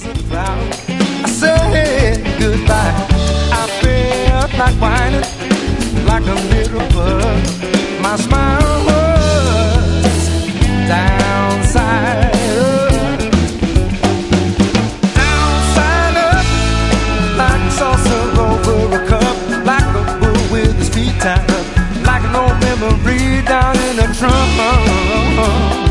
I said goodbye. I felt like whining, like a little bug. My smile was downside up, downside up, like a saucer over a cup, like a bull with his feet tied up, like an old memory down in the trunk.